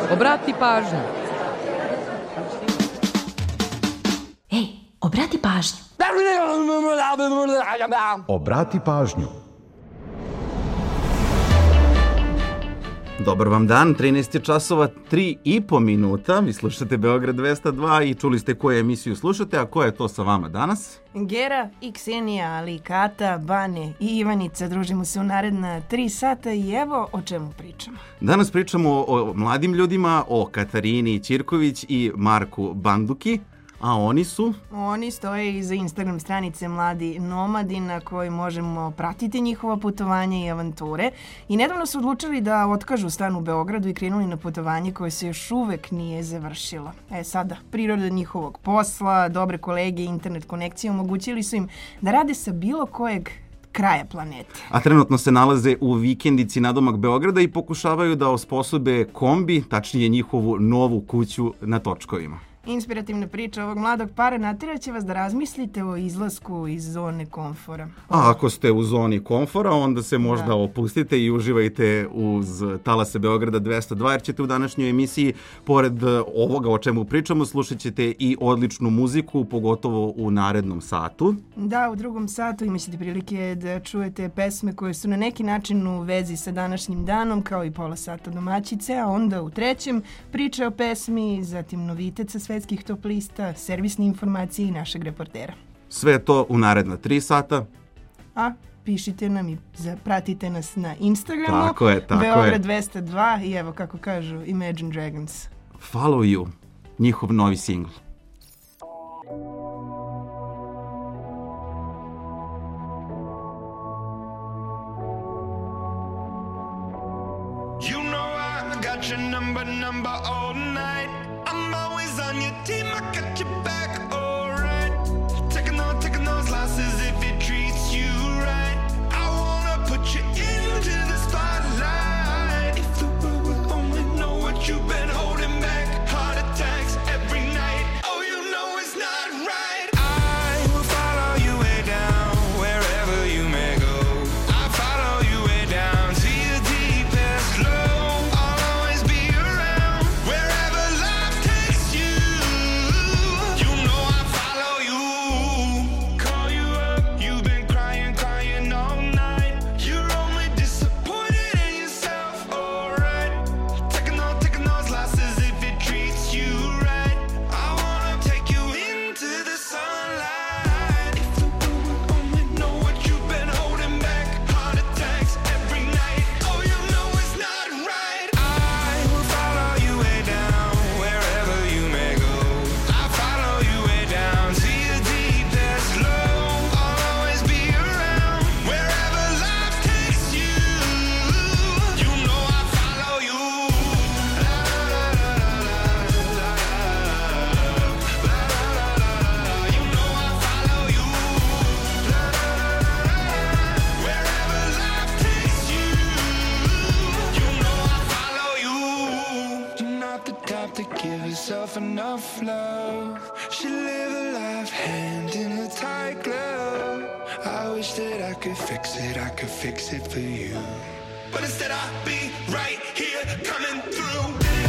Obrati pažnju. Ej, obrati pažnju. Obrati pažnju. Dobar vam dan, 13 časova 3,5 minuta. Vi slušate Beograd 202 i čuli ste koju emisiju slušate, a ko je to sa vama danas? Gera i Ksenija, ali i Kata, Bane i Ivanica. Družimo se u naredna 3 sata i evo o čemu pričamo. Danas pričamo o mladim ljudima, o Katarini Ćirković i Marku Banduki. A oni su? Oni stoje iza Instagram stranice Mladi nomadi na kojoj možemo pratiti njihova putovanja i avanture. I nedavno su odlučili da otkažu stan u Beogradu i krenuli na putovanje koje se još uvek nije završilo. Sada, priroda njihovog posla, dobre kolege i internet konekcije omogućili su im da rade sa bilo kojeg kraja planete. A trenutno se nalaze u vikendici nadomak Beograda i pokušavaju da osposobe kombi, tačnije njihovu novu kuću na točkovima. Inspirativna priča ovog mladog para natjeraće vas da razmislite o izlasku iz zone komfora. A ako ste u zoni komfora, onda se možda opustite i uživajte uz talase Beograda 202, jer ćete u današnjoj emisiji, pored ovoga o čemu pričamo, slušat ćete i odličnu muziku, pogotovo u narednom satu. Da, u drugom satu imat ćete prilike da čujete pesme koje su na neki način u vezi sa današnjim danom, kao i pola sata domaćice, a onda u trećem priče o pesmi, zatim novitet sa svetskih top lista, servisne informacije i našeg reportera. Sve to u naredna 3 sata. A pišite nam i pratite nas na Instagramu. Tako je. Beograd 202 i evo kako kažu Imagine Dragons. Follow You, njihov novi singl. You know I got your number all night. I'm always on your team, I got your back, alright. Taking those losses if it treats you right. I wanna put you into the spotlight. If the world would only know what you've been holding back. Heart attacks every night. Oh, you know it's not right. I will follow you way down, wherever you may go. I follow you way down to your deepest low. I'll always be around, wherever life takes you. You know I follow you. Call you up, you've been crying all night. You're only disappointed in yourself, alright. Taking those losses if it treats you right. I wanna take you into the sunlight. If the world would only know what you've been holding back. Heart attacks every night. Oh, you know it's not right. I will follow you way down, wherever you may go. I follow you way down to your deepest low. I'll always be around, wherever life takes you. You know I follow you. La la la la la la la. You know I follow you. La la la la la. Wherever life takes you. You know I follow you. You're not the type to give yourself enough love. Should live a life hand in a tight glove. I wish that I could fix it for you. But instead I'll be right here coming through.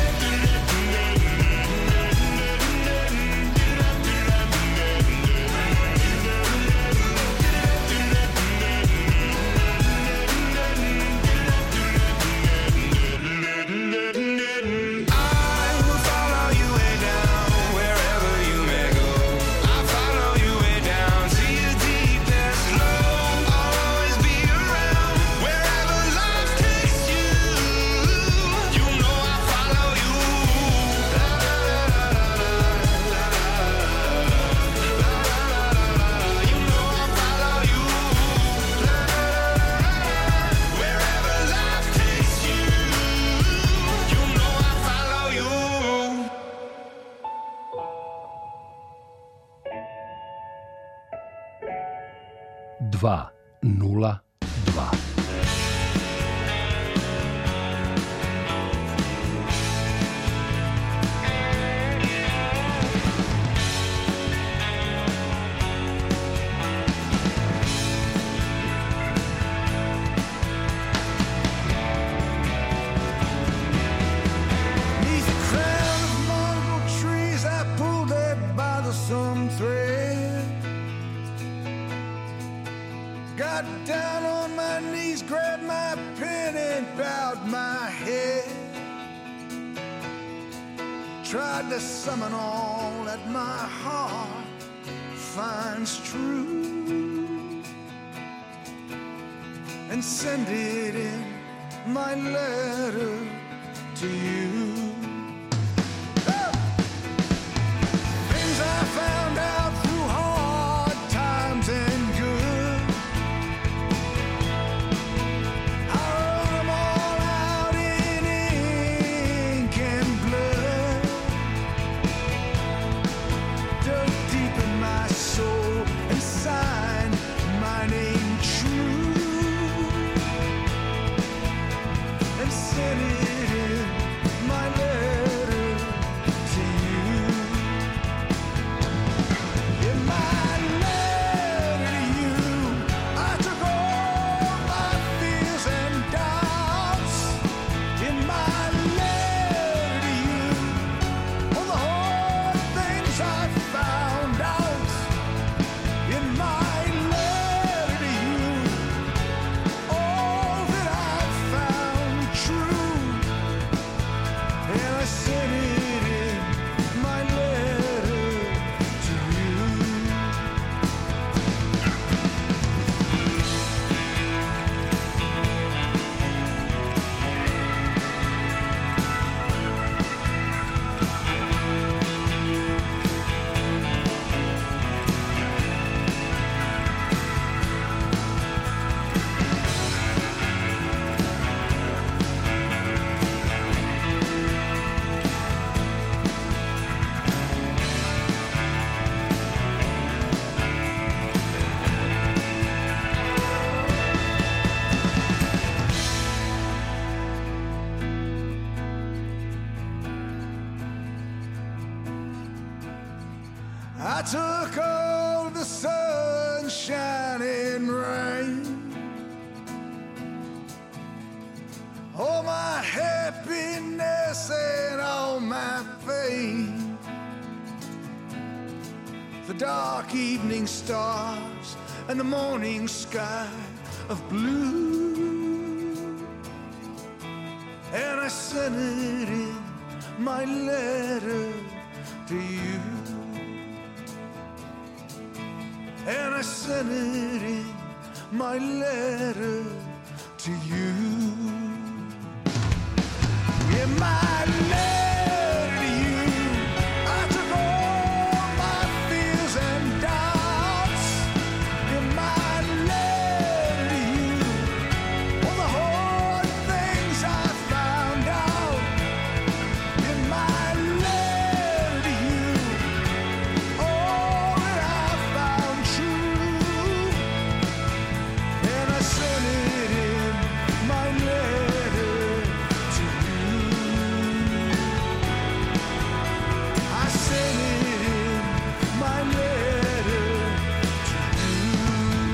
I will follow you way down, wherever you may go. I follow you way down to your deepest low. I'll always be around, wherever life takes you. You know I follow you. La la la la la la la. You know I follow you. La la la la. Wherever life takes you. You know I follow you. 202. These tried to summon all that my heart finds true and send it in my letter to you. Things I found out through hard times and good, I wrote them all out in ink and blood, dug deep in my soul and signed my name true and sent it in my letter to you. In my letter to you, I took all my fears and doubts. In my letter to you, all the hard things I found out. In my letter to you, all that I found true, and I sent it in my letter to you. I took all the sunshine and rain, all my happiness and all my pain, the dark evening stars and the morning sky of blue, and I sent it in my letter to you. And I sent it in my letter to you. In my letter to you, I took all my fears and doubts. In my letter to you, all the hard things I found out. In my letter to you, all that I found true, and I sent it in my letter to you. I sent it in my letter to you.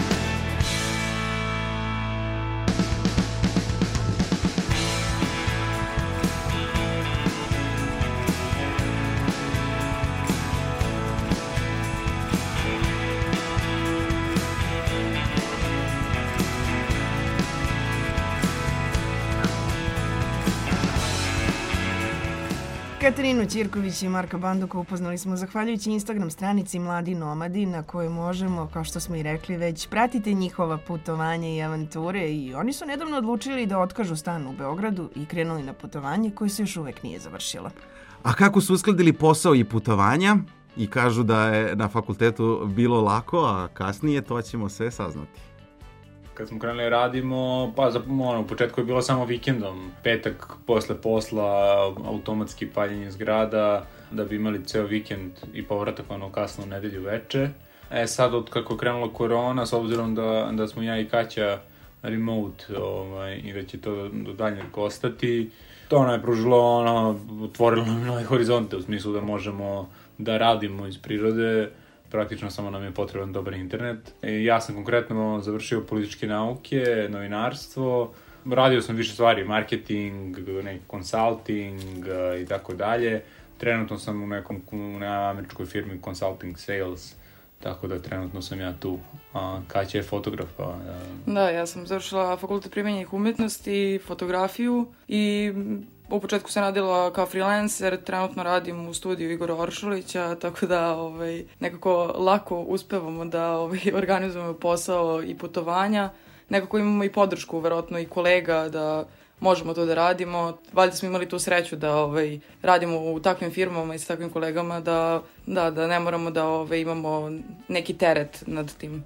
Katarinu Ćirković i Marka Banduka upoznali smo zahvaljujući Instagram stranici Mladi nomadi, na kojoj možemo, kao što smo i rekli već, pratiti njihova putovanja i avanture, i oni su nedavno odlučili da otkažu stan u Beogradu i krenuli na putovanje koje se još uvek nije završilo. A kako su uskladili posao i putovanja? I kažu da je na fakultetu bilo lako, a kasnije to ćemo sve saznati. Kad smo krenuli radimo, pa u početku je bilo samo vikendom. Petak posle posla, automatski paljenje zgrada, da bi imali ceo vikend i povratak kasno u nedelju veče. Sad od kako je krenula korona, s obzirom da smo ja i Kaća remote i da će to do daljnjeg ostati, to je pružilo, otvorilo nam nove horizonte u smislu da možemo da radimo iz prirode. Praktično samo nam je potreban dobar internet. Ja sam konkretno završio političke nauke, novinarstvo. Radio sam više stvari, marketing, neki consulting i tako dalje. Trenutno sam u nekoj američkoj firmi consulting sales, tako da trenutno sam ja tu. Kaća je fotograf. Da, ja sam završila fakultet primenjenih umetnosti, fotografiju i U početku sam radila kao freelancer, trenutno radim u studiju Igora Oršulića, tako da nekako lako uspevamo da organizujemo posao i putovanja. Nekako imamo i podršku, verovatno i kolega da možemo to da radimo. Valjda smo imali tu sreću da radimo u takvim firmama i sa takvim kolegama da ne moramo da imamo neki teret nad tim.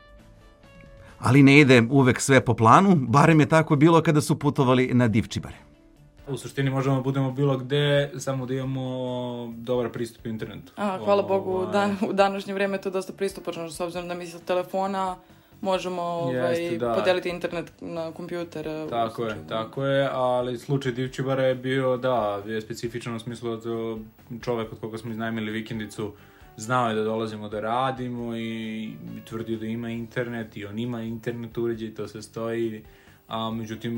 Ali ne ide uvek sve po planu, barem je tako bilo kada su putovali na Divčibare. U suštini možemo da budemo bilo gde, samo da imamo dobar pristup internetu. Hvala Bogu, u današnje vreme je to dosta pristupačno, s obzirom da mi sa telefona možemo podeliti internet na kompjuter. Tako je, ali slučaj Divčibara je bio, je specifičan u smislu da čovek od koga smo iznajmili vikendicu znao je da dolazimo da radimo i tvrdio da ima internet i on ima internet uređaj, to se stoji. A međutim,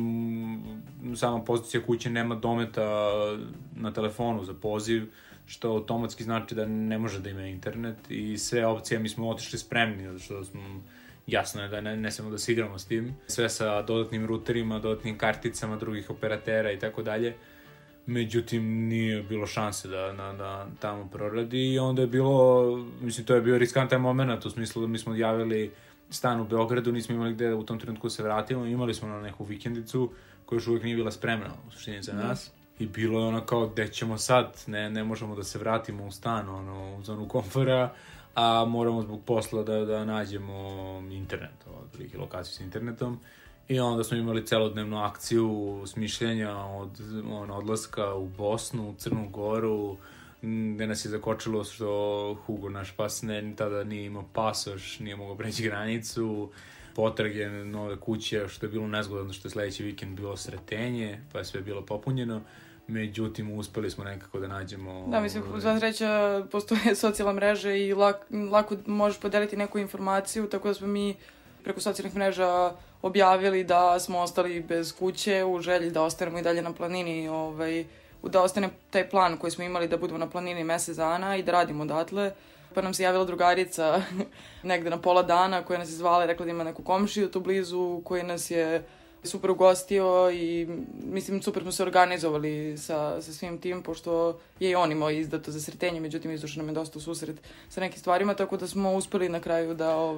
sama pozicija kuće nema dometa na telefonu za poziv, što automatski znači da ne može da ima internet i sve opcije mi smo otišli spremni, zato što jasno je da ne smemo da se igramo s tim. Sve sa dodatnim ruterima, dodatnim karticama drugih operatera i tako dalje. Međutim, nije bilo šanse da tamo proradi i onda je bilo, to je bio riskantan moment u smislu da mi smo odjavili stan u Beogradu, nismo imali gde u tom trenutku se vratimo, imali smo na neku vikendicu koja još uvijek nije bila spremna u suštini za nas i bilo je ono kao gde ćemo sad, ne možemo da se vratimo u stan, u zonu komfora, a moramo zbog posla da nađemo internet, lokaciju s internetom. I onda smo imali celodnevnu akciju smišljanja od odlaska u Bosnu, u Crnu Goru, gde nas je zakočilo što Hugo, naš pas, tada nije imao pasoš, nije mogao preći granicu, potrage nove kuće, što je bilo nezgodno, što je sledeći vikend bilo Sretenje, pa je sve bilo popunjeno. Međutim, uspeli smo nekako da nađemo... Da, mislim, sva sreća, postoje socijalne mreže i lako možeš podeliti neku informaciju, tako da smo mi preko socijalnih mreža objavili da smo ostali bez kuće u želji da ostanemo i dalje na planini, da ostane taj plan koji smo imali da budemo na planini mesec dana i da radimo odatle. Pa nam se javila drugarica negde na pola dana koja nas je zvala i rekla da ima neku komšiju tu blizu koji nas je super ugostio i mislim super smo se organizovali sa svim tim pošto je i on imao izdato za Sretenje, međutim izašao nam je dosta u susret sa nekim stvarima, tako da smo uspeli na kraju da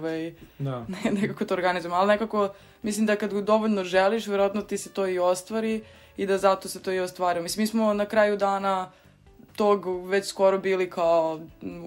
nekako to organizujemo, ali nekako mislim da kad dovoljno želiš, verovatno ti se to i ostvari i da zato se to i ostvario. Mislim, mi smo na kraju dana tog već skoro bili kao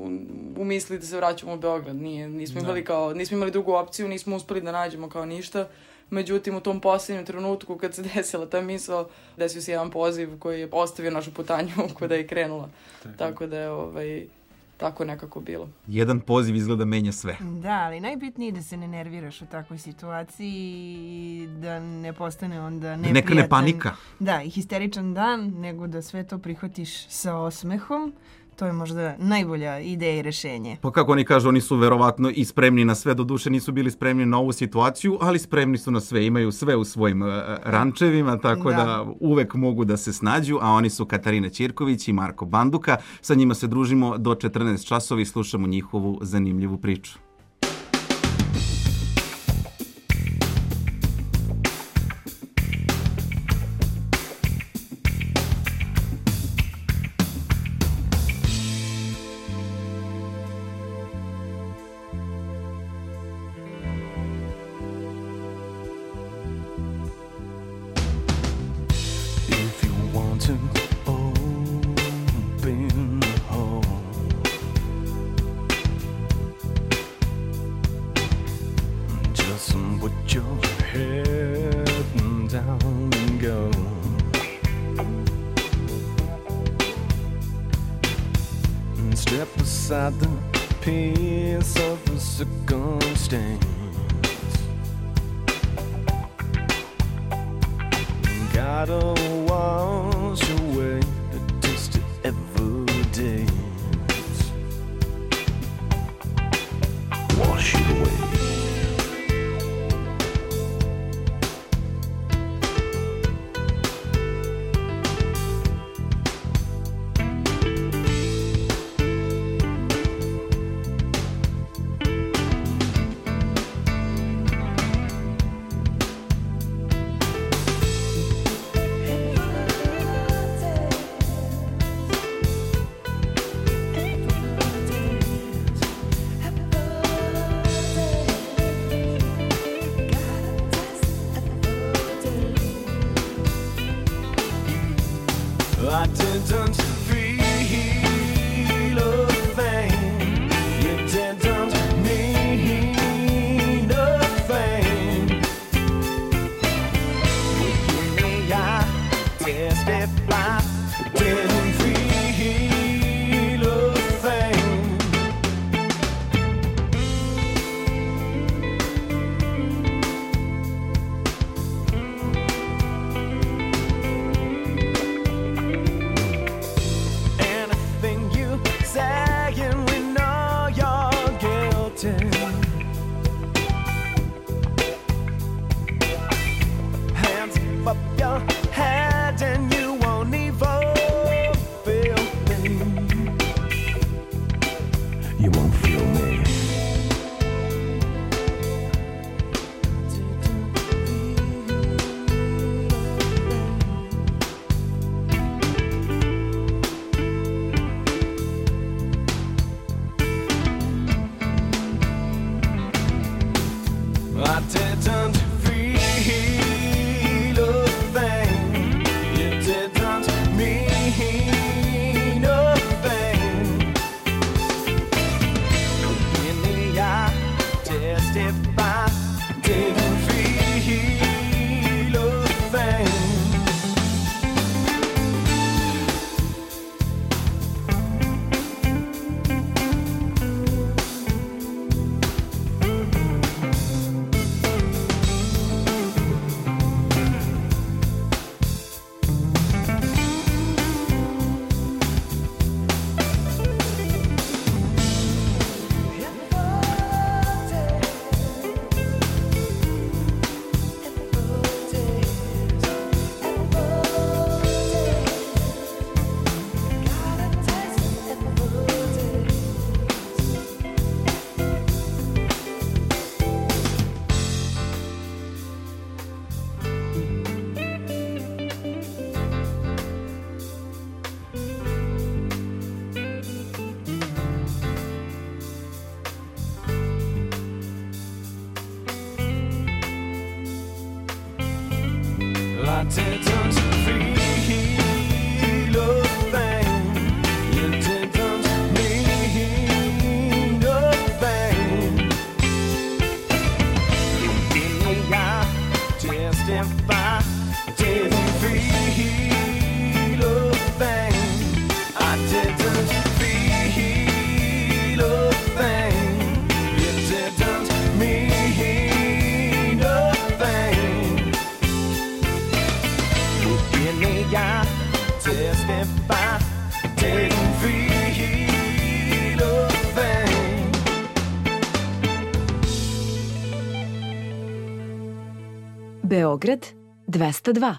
u misli da se vraćamo u Beograd. Nismo imali drugu opciju, nismo uspeli da nađemo kao ništa. Međutim, u tom posljednjem trenutku kad se desila ta misao, desio se jedan poziv koji je ostavio našu putanju kada je krenula. Tako da je tako nekako bilo. Jedan poziv izgleda menja sve. Da, ali najbitnije je da se ne nerviraš u takvoj situaciji i da ne postane onda neprijatan. Neka ne panika. Da, i histeričan dan, nego da sve to prihvatiš sa osmehom. To je možda najbolja ideja i rešenje. Pa kako oni kažu, oni su verovatno i spremni na sve, doduše nisu bili spremni na ovu situaciju, ali spremni su na sve, imaju sve u svojim rančevima, tako da uvek mogu da se snađu, a oni su Katarina Ćirković i Marko Banduka. Sa njima se družimo do 14 časova i slušamo njihovu zanimljivu priču. I didn't feel a thing. You didn't mean a thing. I testify, didn't feel a thing. Anything you say and we know you're guilty. Hands up your head and you won't even feel me. You won't feel me. I didn't feel a thing. You didn't mean a thing. In the eye, testify, didn't feel a thing. I didn't feel a thing. You didn't mean a thing. In the eye, testify, didn't feel a thing. I didn't feel a thing. You didn't mean a thing. In the eye, testify, didn't feel a thing. Beograd 202.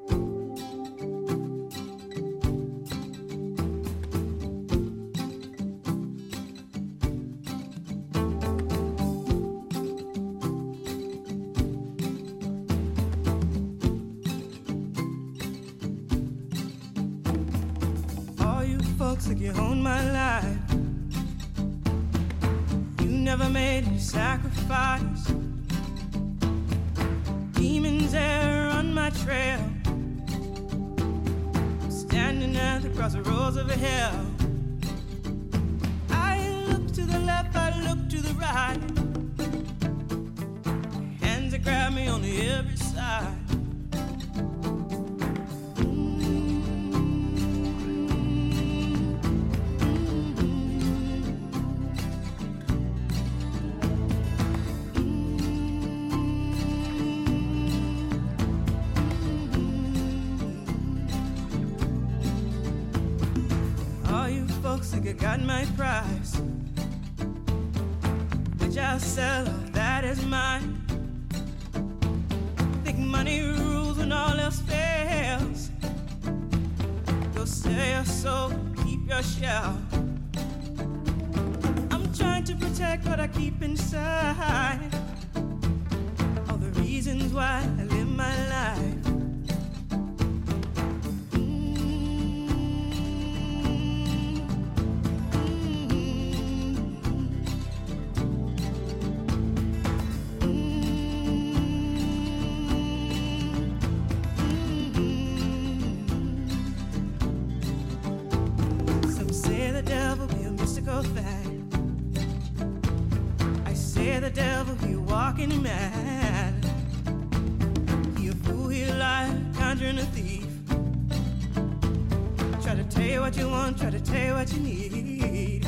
All you folks think you own my life. You never made any sacrifice. Demons there on my trail. I'm standing at the crossroads of hell. I look to the left, I look to the right. Hands that grab me on the every side. All you folks think I got my price, which I'll sell, all that is mine. Think money rules when all else fails. Go sell your soul, keep your shell. I'm trying to protect what I keep inside. All the reasons why I live my life. know that. I say the devil, he walking mad. He a fool, he a liar, conjuring a thief. Try to tell you what you want, try to tell you what you need.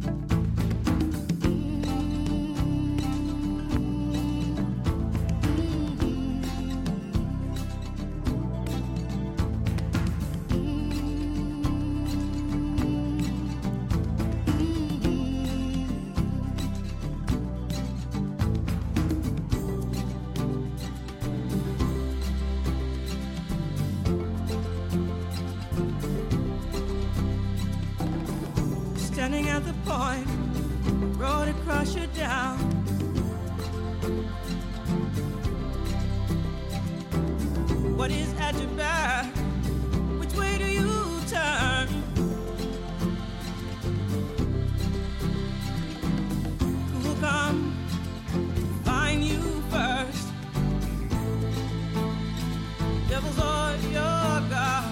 Standing at the point, road across you down. What is at your back? Which way do you turn? Who will come find you first? Devils are your gods.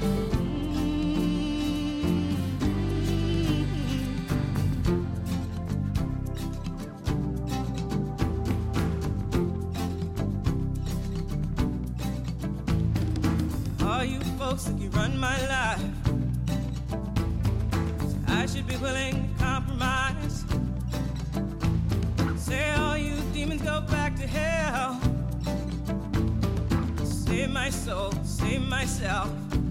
You folks think you run my life, so I should be willing to compromise. Say all you demons go back to hell. Save my soul, save myself.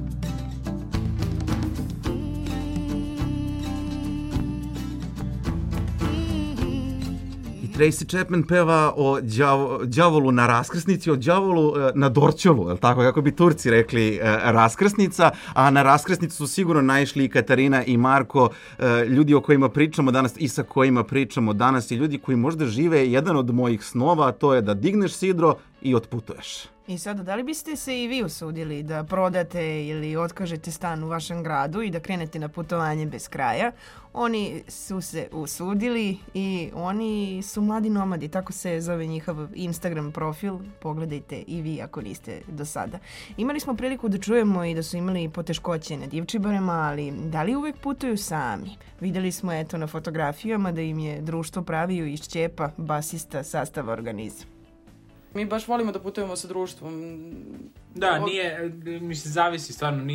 Tracy Chapman peva o đavolu na raskrsnici, o đavolu na Dorćolu, je li tako, kako bi Turci rekli, raskrsnica, a na raskrsnicu su sigurno naišli i Katarina i Marko, ljudi o kojima pričamo danas i sa kojima pričamo danas i ljudi koji možda žive jedan od mojih snova, a to je da digneš sidro i otputuješ. I sada, da li biste se i vi usudili da prodate ili otkažete stan u vašem gradu i da krenete na putovanje bez kraja? Oni su se usudili i oni su mladi nomadi, tako se zove njihov Instagram profil, pogledajte i vi ako niste do sada. Imali smo priliku da čujemo i da su imali poteškoće na Divčibarima, ali da li uvek putuju sami? Videli smo eto na fotografijama da im je društvo pravio iz Šćepa, basista sastava organizma. Mi baš volimo da putujemo sa društvom. Da, nije, mislim, zavisi, stvarno,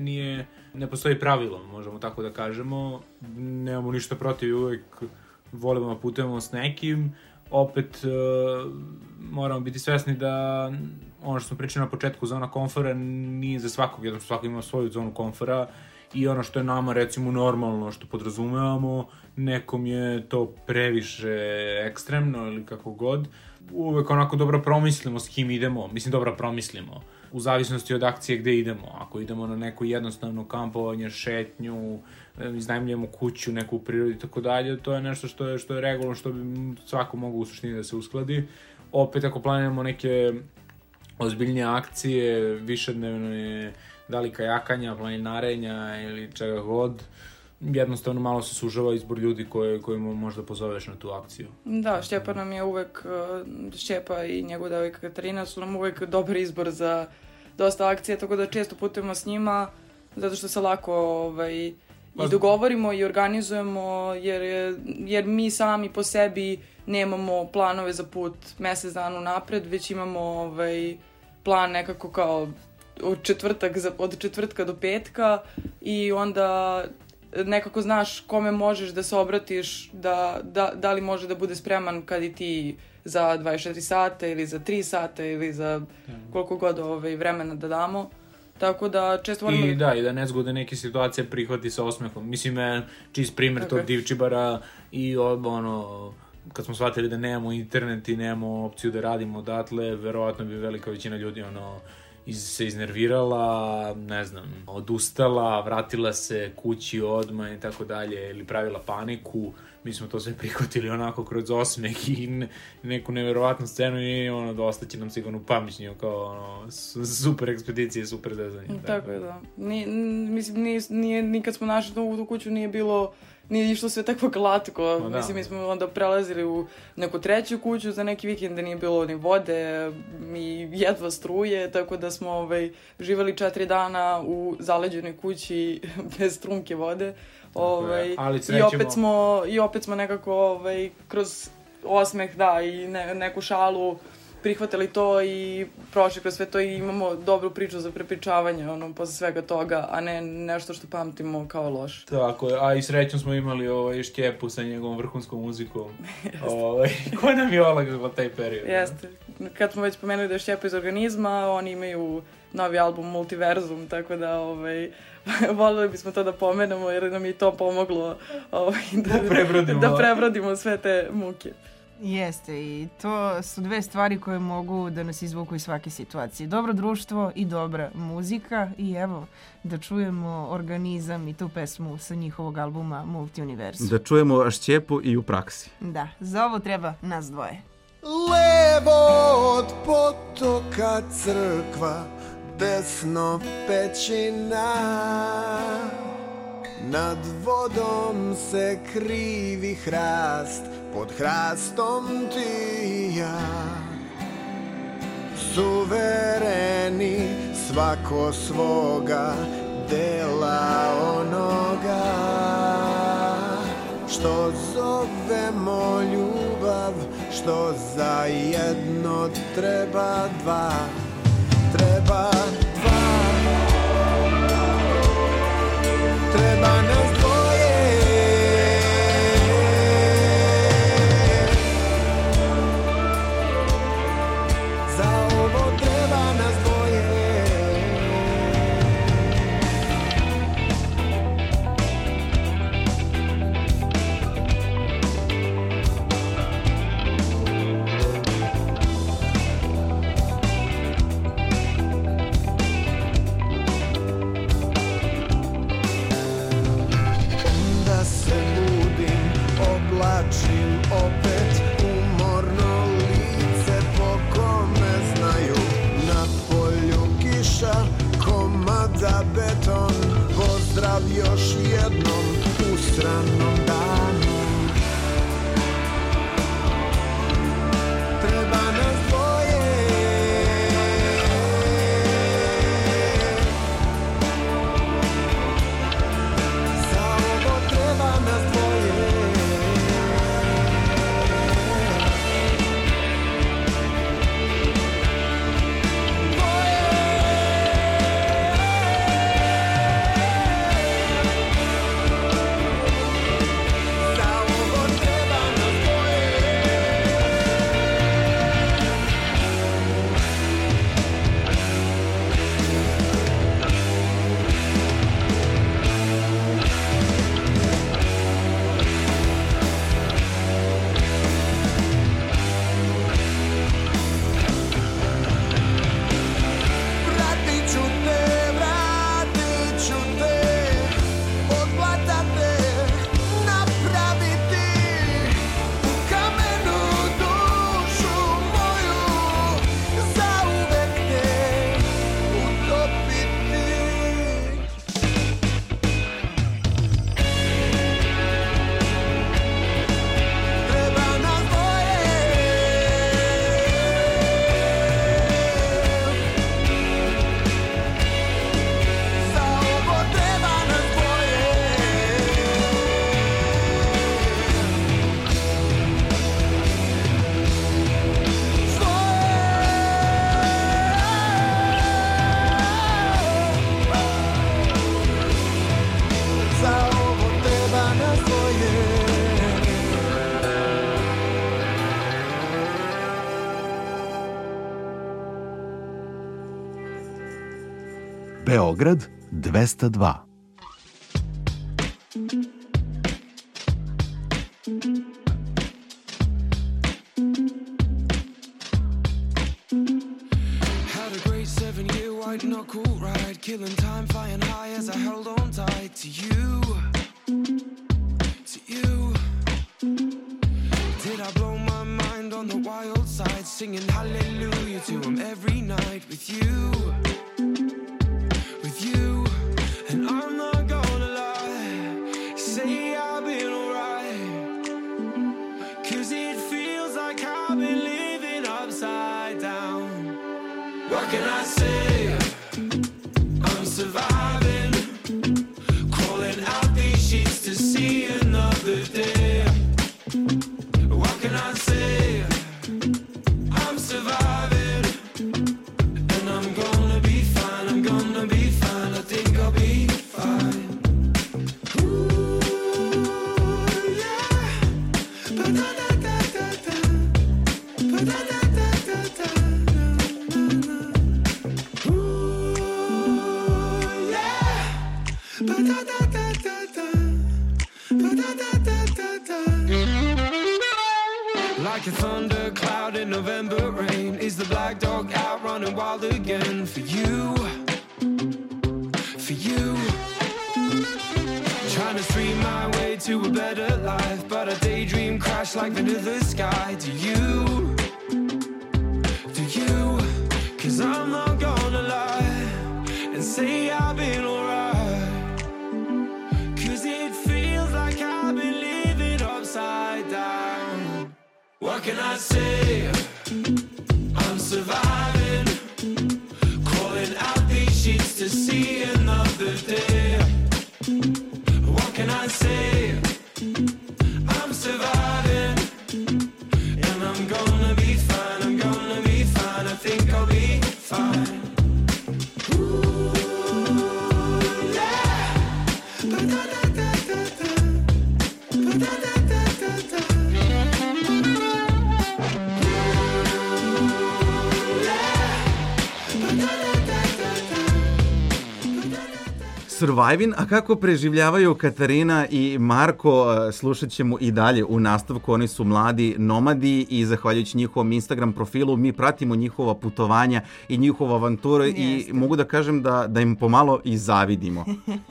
ne postoji pravilo, možemo tako da kažemo. Nemamo ništa protiv, uvek volimo da putujemo s nekim. Opet, moramo biti svesni da ono što smo pričali na početku, zona komfora nije za svakog, jedno svako ima svoju zonu komfora i ono što je nama, recimo, normalno, što podrazumevamo, nekom je to previše ekstremno ili kako god. Uvek onako dobro promislimo s kim idemo, mislim dobro promislimo, u zavisnosti od akcije gde idemo. Ako idemo na neko jednostavno kampovanje, šetnju, iznajmljujemo kuću, neku u prirodi i tako dalje, to je nešto što je regularno, što bi svako mogao u suštini da se uskladi. Opet ako planiramo neke ozbiljnije akcije, višednevne, da li kajakanja, planinarenja ili čega god, jednostavno malo se sužava izbor ljudi koji možda pozoveš na tu akciju. Da, Šćepa nam je uvek, Šćepa i njegova devojka Katarina su nam uvek dobar izbor za dosta akcija, tako da često putujemo s njima, zato što se lako i dogovorimo i organizujemo, jer mi sami po sebi nemamo planove za put mesec dana unapred, već imamo plan nekako kao od četvrtka do petka i onda nekako znaš kome možeš da se obratiš, da li može da bude spreman kad i ti za 24 sata ili za 3 sata ili za koliko god vremena da damo. Tako da često volimo... I da ne zgode neke situacije prihvati sa osmehom. Mislim, čist primjer tog Divčibara i kad smo shvatili da nemamo internet i nemamo opciju da radimo odatle, verovatno bi velika većina ljudi se iznervirala, ne znam, odustala, vratila se kući odmah i tako dalje, ili pravila paniku. Mi smo to sve prihvatili onako kroz osmeh i neku neverovatnu scenu i dosta će nam sigurno u pametnju kao super ekspedicije, super zezanje. Tako je, da. Nikad smo našli tu kuću nije išlo sve tako glatko. Mislim, mi smo onda prelazili u neku treću kuću za neki vikend da nije bilo ni vode i jedva struje, tako da smo živali 4 dana u zaleđenoj kući bez strunke vode. Ali I srećemo. opet smo nekako kroz osmeh, da, i neku šalu prihvatili to i prošli kroz sve to i imamo dobru priču za prepričavanje, posle svega toga, a ne nešto što pamtimo kao loš. Tako je, a i srećom smo imali Šćepu sa njegovom vrhunskom muzikom. Ko nam je olakšao taj period? Jeste. Kad smo već pomenuli da je Šćepa iz Organizma, oni imaju novi album Multiverzum, tako da voljeli bismo to da pomenemo jer nam je to pomoglo da prebrodimo sve te muke. Jeste, i to su dve stvari koje mogu da nas izvuku iz svake situacije. Dobro društvo i dobra muzika i evo da čujemo Organizam i tu pesmu sa njihovog albuma Multiuniverzum. Da čujemo Šćepu i u praksi. Da, za ovo treba nas dvoje. Levo od potoka crkva, desno pećina, nad vodom se krivi hrast, pod hrastom ti i ja. Suvereni svako svoga dela onoga što zovemo ljubav, što za jedno treba dva, treba nas dvoje. Za ovo treba nas dvoje. Oblačim opet umorno lice po kome znaju. Na polju kiša, komada beton, pozdrav još jednom u stranom danu. Treba nas dvoje. Za ovo treba nas dvoje. Beograd 202. Had a great 7-year white knuckle ride, killing time, flying high as I held on tight to you. Did I blow my mind on the wild side, singing hallelujah to him every night with you. And I'm not gonna lie, say I've been alright, 'cause it feels like I've been living upside down. What can I say? I'm surviving, crawling out these sheets Like a thundercloud in November rain, is the black dog out running wild again for you? For you. Trying to stream my way to a better life, but a daydream crash like into the sky. Do you? Do you? 'Cause I'm not gonna lie and say I've been alright. 'Cause it feels like I've been living upside down. What can I say? I'm surviving. Crawling out these sheets to see another day. What can I say? I'm surviving. And I'm gonna be fine, I'm gonna be fine. I think I'll be fine. Ooh, yeah. Ba-da-da-da-da-da. Ba-da-da-da-da-da. Surviving, a kako preživljavaju Katarina i Marko, slušat ćemo i dalje u nastavku. Oni su mladi nomadi i zahvaljujući njihovom Instagram profilu mi pratimo njihova putovanja i njihove avanture i mogu da kažem da im pomalo i zavidimo.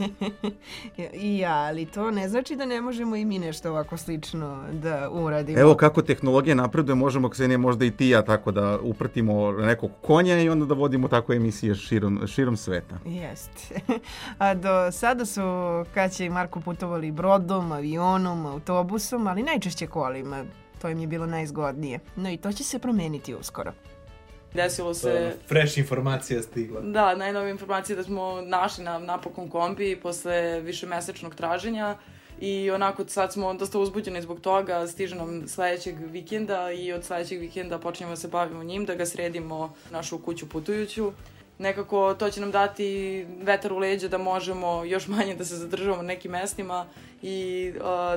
I ja, ali to ne znači da ne možemo i mi nešto ovako slično da uradimo. Evo kako tehnologija napreduje, možemo, Ksenija, možda i ti ja tako da upratimo nekog konja i onda da vodimo tako emisije širom sveta. Jeste. A do sada su Kaća i Marko putovali brodom, avionom, autobusom, ali najčešće kolima. To im je bilo najzgodnije. No i to će se promeniti uskoro. Desilo se... Fresh informacija stigla. Da, najnovija informacija da smo našli napokon kombi posle višemesečnog traženja i onako sad smo dosta uzbuđeni zbog toga, stiže nam sledećeg vikenda i od sledećeg vikenda počinjemo da se bavimo njim, da ga sredimo našu kuću putujuću. Nekako to će nam dati vetar u leđa da možemo još manje da se zadržavamo na nekim mestima i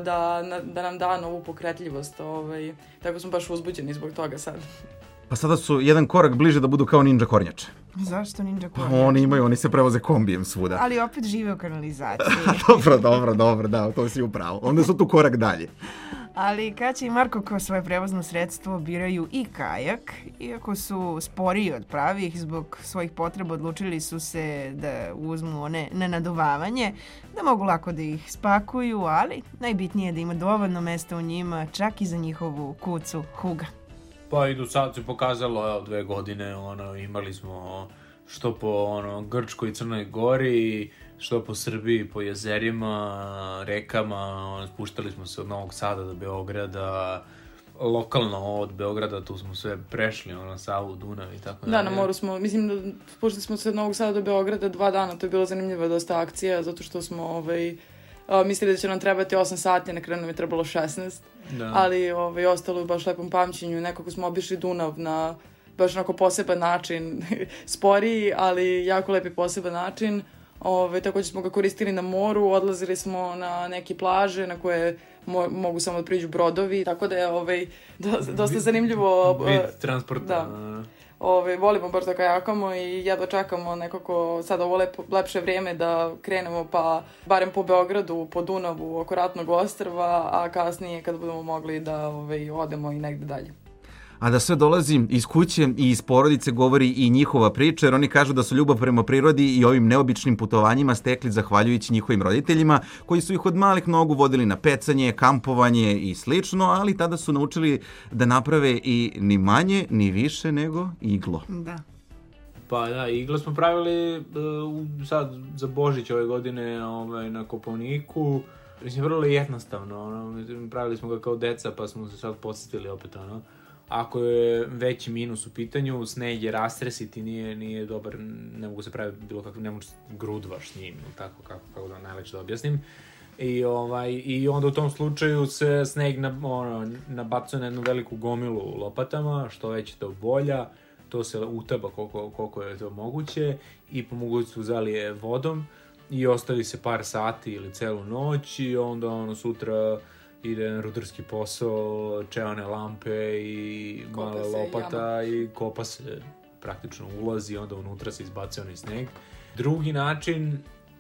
da nam da novu pokretljivost. Tako smo baš uzbuđeni zbog toga sad. Pa sada su jedan korak bliže da budu kao ninja kornjače. Zašto ninja kornjače? Oni se prevoze kombijem svuda. Ali opet žive u kanalizaciji. Dobro, da, to si upravo. Onda su tu korak dalje. Ali Kaća i Marko kao svoje prevozno sredstvo biraju i kajak. Iako su sporiji od pravih, zbog svojih potreba odlučili su se da uzmu one na naduvavanje, da mogu lako da ih spakuju, ali najbitnije je da ima dovoljno mesta u njima, čak i za njihovu kucu Huga. Pa i do sad se pokazalo, 2 godine, imali smo što po Grčkoj i Crnoj Gori, što po Srbiji, po jezerima, rekama, spuštali smo se od Novog Sada do Beograda, lokalno od Beograda, tu smo sve prešli, Savu, Dunav i tako dalje. Da, na moru smo, mislim da spuštali smo se od Novog Sada do Beograda 2 dana, to je bilo zanimljiva dosta akcija, zato što smo mislili da će nam trebati 8 sati, na kraju nam je trebalo 16, da. Ali ostalo je baš lepom pamćenju, nekako smo obišli Dunav na baš onako poseban način, sporiji, ali jako lepi poseban način. Također smo ga koristili na moru, odlazili smo na neke plaže na koje mogu samo da priđu brodovi, tako da je dosta zanimljivo. Vid transporta. Da. Volimo baš da kajakamo i jedva čekamo nekako sad ovo lepše vrijeme da krenemo pa barem po Beogradu, po Dunavu, oko Ratnog ostrva, a kasnije kad budemo mogli da odemo i negde dalje. A da sve dolazi iz kuće i iz porodice govori i njihova priča, jer oni kažu da su ljubav prema prirodi i ovim neobičnim putovanjima stekli zahvaljujući njihovim roditeljima, koji su ih od malih nogu vodili na pecanje, kampovanje i slično, ali tada su naučili da naprave i ni manje, ni više nego iglo. Da. Pa da, iglo smo pravili sad za Božić ove godine na Kopaoniku. Mislim, vrlo jednostavno, pravili smo ga kao deca pa smo se sad podsjetili opet, Ako je veći minus u pitanju, sneg je rastresiti, nije dobar, ne mogu se praviti bilo kako, ne može grudvaš s njim, tako kako da najveće da objasnim. I onda u tom slučaju se sneg nabacuje na jednu veliku gomilu lopatama, što veće to bolja, to se utaba koliko je to moguće i po mogućstvu zalije vodom i ostavi se par sati ili celu noć i onda sutra ide na rudarski posao, čeone lampe i mala lopata i kopa se, praktično ulazi, onda unutra se izbacuje onaj sneg. Drugi način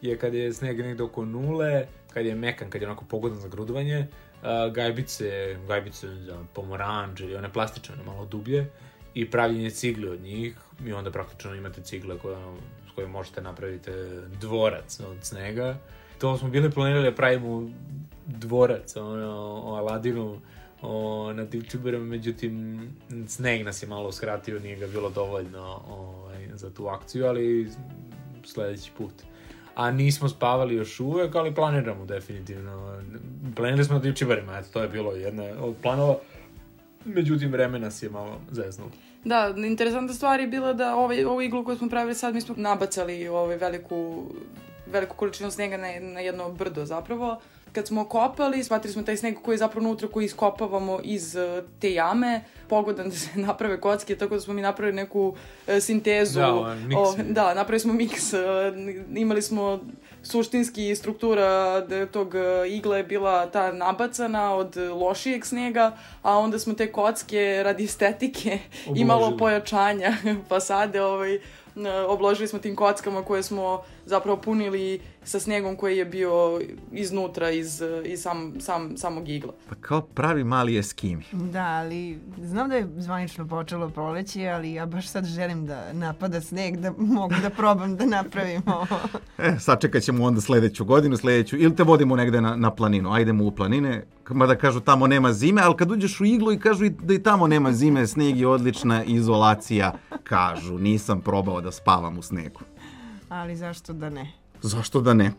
je kad je sneg negde oko nule, kad je mekan, kad je onako pogodan za grudovanje, gajbice za pomoranč ili one plastične, malo dublje, i pravljenje cigle od njih, i onda praktično imate cigle s koje možete napraviti dvorac od snega. To smo bili planirali da pravimo dvorac, o Aladinu, na Divčuberama, međutim, sneg nas je malo uskratio, nije ga bilo dovoljno za tu akciju, ali sledeći put. A nismo spavali još uvek, ali planiramo definitivno. Planirali smo na Divčuberima, eto, to je bilo jedna od planova, međutim, vreme nas je malo zeznulo. Da, interesantna stvar je bila da ovu iglu koju smo pravili sad, mi smo nabacali veliku količinu snega na jedno brdo zapravo. Kad smo kopali, shvatili smo taj sneg koji je zapravo unutra, koji iskopavamo iz te jame, pogodan da se naprave kocke, tako da smo mi napravili neku sintezu. Da, miks. Da, napravili smo miks. Imali smo suštinski struktura tog igla je bila ta nabacana od lošijeg snega, a onda smo te kocke radi estetike i malo pojačanja fasade obložili smo tim kockama koje smo zapravo punili sa snegom koji je bio iznutra iz samog igla. Pa kao pravi mali eskimi. Da, ali znam da je zvanično počelo proleće, ali ja baš sad želim da napada sneg, da mogu da probam da napravim ovo. Sačekat ćemo onda sledeću godinu, ili te vodimo negde na planinu. Ajdemo u planine, mada kažu tamo nema zime, ali kad uđeš u iglu i kažu da i tamo nema zime, sneg je odlična izolacija, kažu. Nisam probao da spavam u snegu. Ali zašto da ne? Zašto da ne?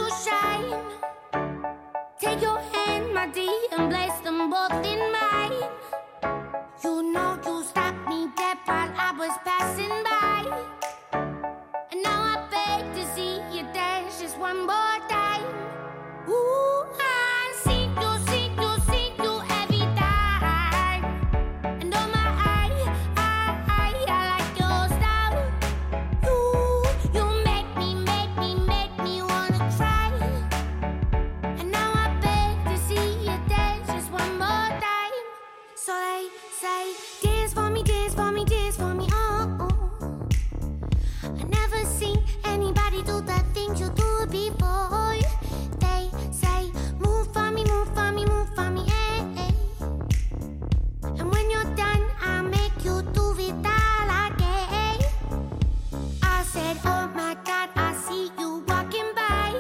shine. Take your hand, my dear, and place them both in mine. You know you stopped me dead while I was passing by. And now I beg to see you dance just one more time. Ooh, I see you every time. And oh my, I like your style. You make me wanna cry. And now I beg to see you dance just one more time. So they say, dance for me, dance for me, dance for me, oh. I never seen anybody do the things you do before. They say, move for me, move for me, move for me, eh, eh. And when you're done, I'll make you do it all again. I said, oh my God, I see you walking by.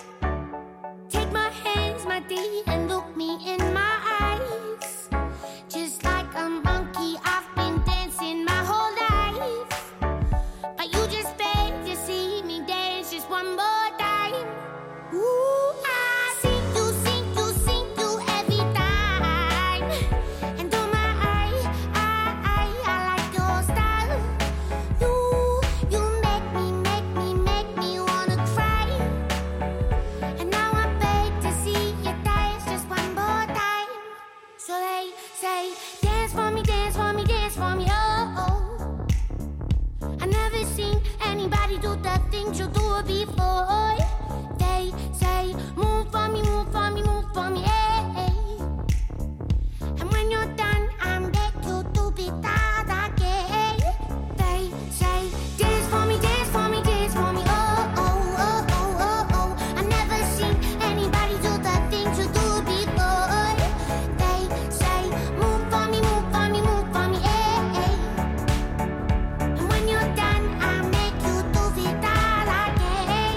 Take my hands, my dear, and look me in my eyes. Just like a monkey, I've been dancing my whole life. But you just beg to see me dance just one more time. Ooh, I see you every time. And oh my, I like your style. You make me wanna cry. And now I beg to see you dance just one more time. So they say, dance for me, dance for me, dance for me, oh. I never seen anybody do the things you do before. They say, move for me, move for me, move for me, eh, eh. And when you're done, I'll make you do it all again. They say, dance for me, dance for me, dance for me, oh, oh, oh, oh, oh, oh. I never seen anybody do the things you do before. They say, move for me, move for me, move for me, eh, eh. And when you're done, I'll make you do it all again.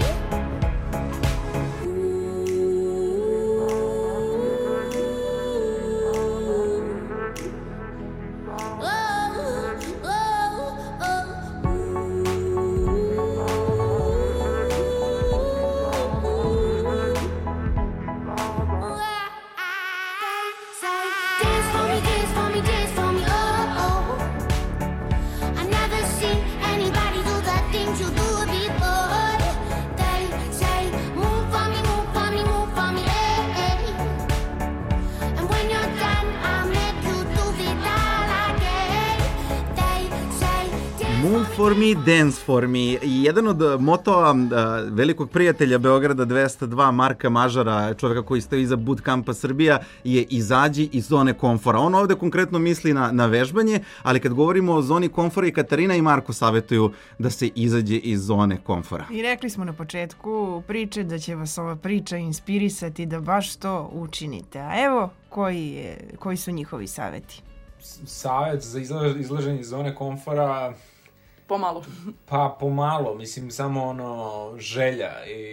Dance for me, dance for me, dance for me, oh, oh. I never seen anybody do the things you do before. They say, move for me, move for me, move for me, eh, eh. And when you're done, I'll make you do it all again. They say, Move for me, dance for me. Jedan od motova velikog prijatelja Beograda 202, Marka Mažara, čovjeka koji stoji iza Bootcampa Srbija, je izađi iz zone komfora. On ovde konkretno misli na vežbanje, ali kad govorimo o zoni komfora, i Katarina i Marko savjetuju da se izađe iz zone komfora. I rekli smo na početku priče da će vas ova priča inspirisati da baš to učinite. A evo koji su njihovi savjeti. Savjet za izlaženje iz zone komfora, Pomalo. pa pomalo, mislim samo želja,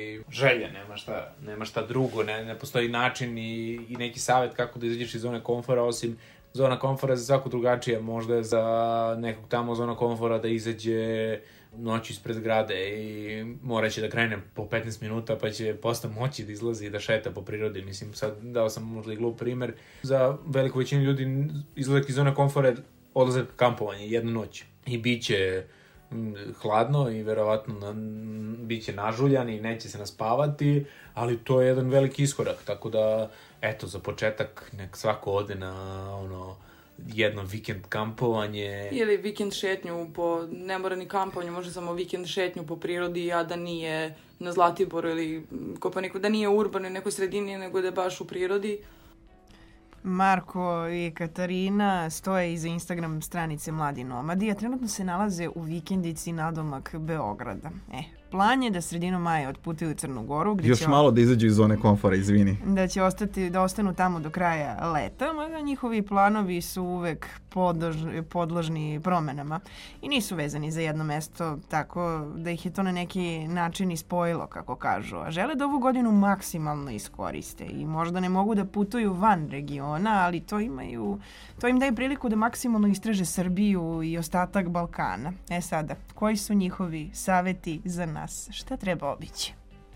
nema šta drugo, ne postoji način i neki savjet kako da izađeš iz zone komfora, osim zona komfora za svako drugačije, možda za nekog tamo zona komfora da izađe noć ispred zgrade i moraće da krene po 15 minuta pa će posle moći da izlazi i da šeta po prirodi. Mislim, sad dao sam možda i glup primer. Za veliku većinu ljudi izlazak iz zone komfora je odlazak kampovanje, jednu noć. I bit će hladno i verovatno bit će nažuljan i neće se naspavati, ali to je jedan veliki iskorak, tako da, eto, za početak nek svako ode na jedno vikend kampovanje. Ili vikend šetnju ne mora ni kampovanje, može samo vikend šetnju po prirodi, a da nije na Zlatiboru ili Kopaniku, da nije u urbanoj nekoj sredini, nego da je baš u prirodi. Marko i Katarina stoje iza Instagram stranice Mladi nomadi, a trenutno se nalaze u vikendici nadomak Beograda. Plan je da sredinom maja otputuju u Crnu Goru. Gdje Još malo da izađu iz zone komfora, izvini. Da ostanu tamo do kraja leta, mada njihovi planovi su uvek podložni promenama i nisu vezani za jedno mesto, tako da ih je to na neki način ispojilo, kako kažu. A žele da ovu godinu maksimalno iskoriste i možda ne mogu da putuju van regiona, ali to im daje priliku da maksimalno istraže Srbiju i ostatak Balkana. Sada, koji su njihovi saveti za nas? Šta treba obići?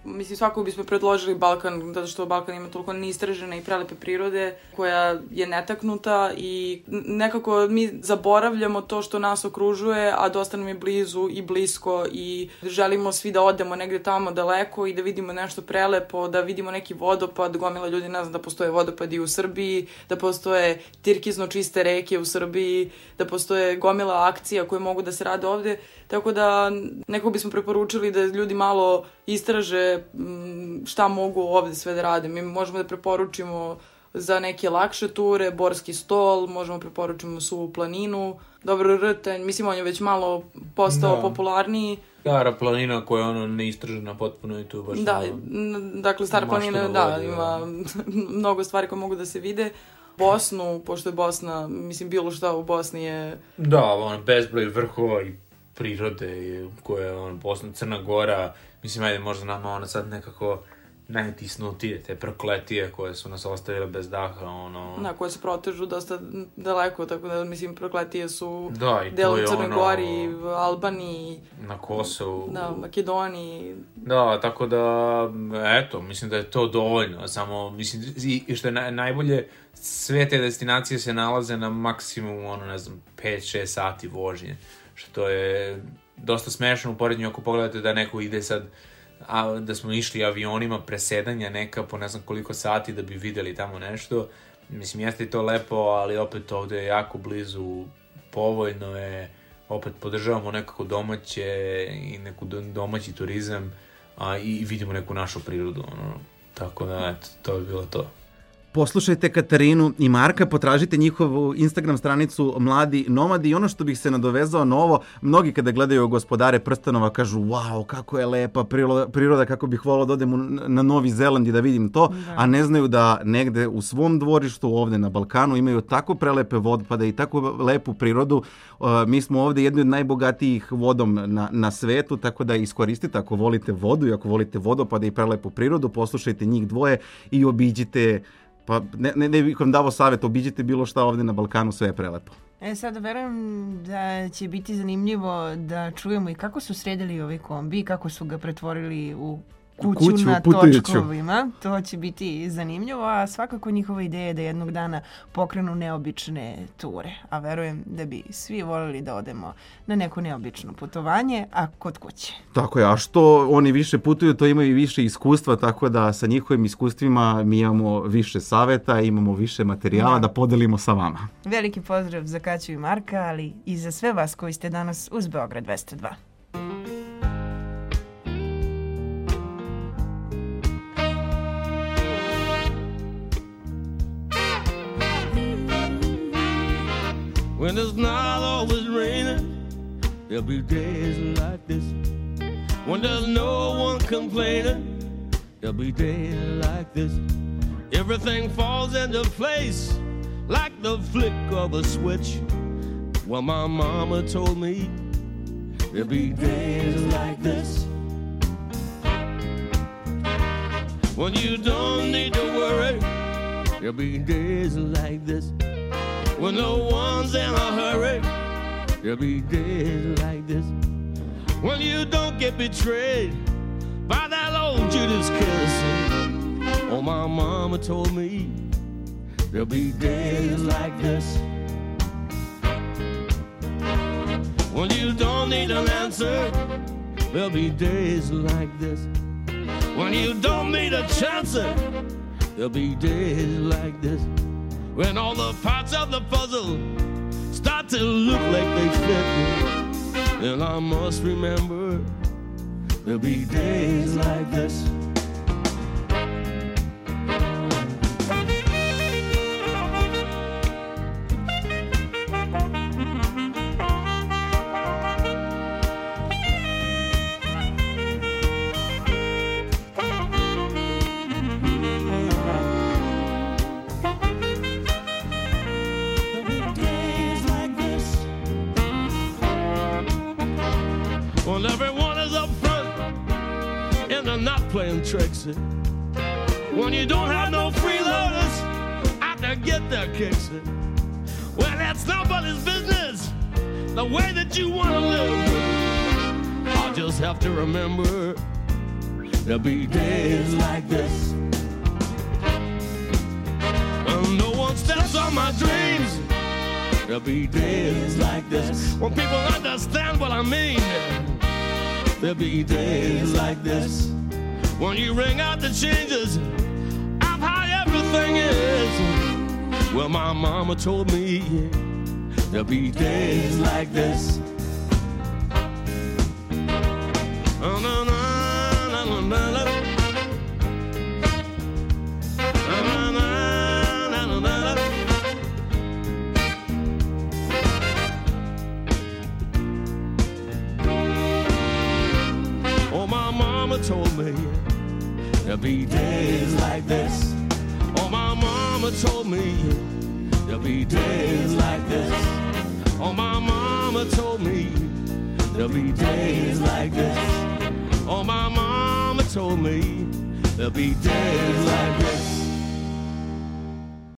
mislim, svakako bismo predložili Balkan, zato što Balkan ima toliko neistražene i prelepe prirode, koja je netaknuta i nekako mi zaboravljamo to što nas okružuje, a dosta nam je blizu i blisko i želimo svi da odemo negde tamo daleko i da vidimo nešto prelepo, da vidimo neki vodopad, gomila ljudi ne zna da postoje vodopadi u Srbiji, da postoje tirkizno čiste reke u Srbiji, da postoje gomila akcija koje mogu da se rade ovde, tako da nekako bismo preporučili da ljudi malo istraže šta mogu ovde sve da rade. Mi možemo da preporučimo za neke lakše ture, Borski stol, možemo preporučimo Suvu planinu, dobro Rtanj, mislim on je već malo postao popularniji. Stara planina koja je ono neistražena potpuno i tu baš... Da, dakle Stara planina, da, ima mnogo stvari koje mogu da se vide. Bosnu, pošto je Bosna, mislim bilo šta u Bosni je... Da, ono, bezbroj vrhova i prirode koja je ono, Bosna, Crna Gora, mislim, ajde, možda nama ono sad nekako najtisnutije, te prokletije koje su nas ostavile bez daha, ono... Da, koje se protežu dosta daleko, tako da, mislim, prokletije su i delo to je Crnoj ono, Gori, Albaniji, na Kosovu, Makedoniji. Da, tako da, eto, mislim da je to dovoljno, samo, mislim, i što je najbolje, sve te destinacije se nalaze na maksimum, ono, ne znam, 5-6 sati vožnje, što je dosta smešno u porednju ako pogledate da neko ide sad, da smo išli avionima presedanja neka po ne znam koliko sati da bi videli tamo nešto. Mislim, jeste i to lepo, ali opet ovde je jako blizu, povoljno je, opet podržavamo nekako domaće i neku domaći turizam i vidimo neku našu prirodu. Ono. Tako da, eto, to bi bilo to. Poslušajte Katarinu i Marka, potražite njihovu Instagram stranicu Mladi nomadi i ono što bih se nadovezao na ovo, mnogi kada gledaju Gospodare prstenova kažu wow, kako je lepa priroda, kako bih volao da odem na Novi Zeland i da vidim to, a ne znaju da negde u svom dvorištu ovde na Balkanu imaju tako prelepe vodopade i tako lepu prirodu. Mi smo ovde jedni od najbogatijih vodom na svetu, tako da iskoristite ako volite vodu i ako volite vodopade i prelepu prirodu, poslušajte njih dvoje i obiđite. Pa ne bih vam davo savjet, obiđite bilo šta ovde na Balkanu, sve je prelepo. Sad verujem da će biti zanimljivo da čujemo i kako su sredili ovaj kombi, kako su ga pretvorili u kuću na točkovima. To će biti zanimljivo, a svakako njihova ideja je da jednog dana pokrenu neobične ture. A verujem da bi svi voljeli da odemo na neko neobično putovanje, a kod kuće. Tako je, a što oni više putuju, to imaju i više iskustva, tako da sa njihovim iskustvima mi imamo više saveta, imamo više materijala da podelimo sa vama. Veliki pozdrav za Kaću i Marka, ali i za sve vas koji ste danas uz Beograd 202. When it's not always raining, there'll be days like this. When there's no one complaining, there'll be days like this. Everything falls into place like the flick of a switch. Well, my mama told me there'll be days like this. When you don't need to worry, there'll be days like this. When no one's in a hurry, there'll be days like this. When you don't get betrayed by that old Judas kiss. Oh, my mama told me there'll be days like this. When you don't need an answer, there'll be days like this. When you don't need a chance, there'll be days like this. When all the parts of the puzzle start to look like they fit me, then I must remember there'll be days like this. When everyone is up front and they're not playing tricks. When you don't have no freeloaders out there get their kicks. Well, that's nobody's business, the way that you want to live. I just have to remember There'll be days like this. No one steps on my dreams. There'll be days like this. When people understand what I mean. There'll be days like this. When you ring out the changes of how everything is. Well, my mama told me there'll be days like this. Oh, no, no, no, no, no, no. Oh, my mama told me there'll be days like this. Oh, my mama told me there'll be days like this. Oh, my mama told me there'll be days like this. Oh, my mama told me there'll be days like this.